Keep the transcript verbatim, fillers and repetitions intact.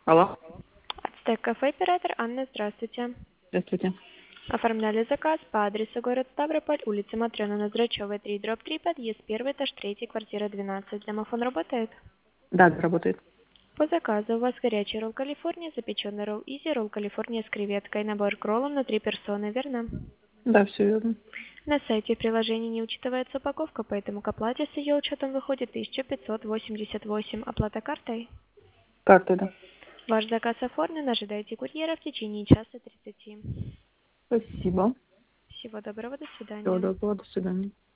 Алло. Ацтек кафе, оператор Анна, здравствуйте. Здравствуйте. Оформляли заказ по адресу город Ставрополь, улица Матрёна Ноздрачёвой, три, дробь три, подъезд первый, этаж третий, квартира двенадцать. Домофон работает? Да, работает. По заказу у вас горячий ролл Калифорния, запеченный ролл Изи, ролл Калифорния с креветкой, набор к роллам на три персоны, верно? Да, все верно. На сайте в приложении не учитывается упаковка, поэтому к оплате с ее учетом выходит тысяча пятьсот восемьдесят восемь. Оплата картой? Картой, да. Ваш заказ оформлен, ожидайте курьера в течение часа тридцати. Спасибо. Всего доброго, до Всего свидания. доброго, до свидания.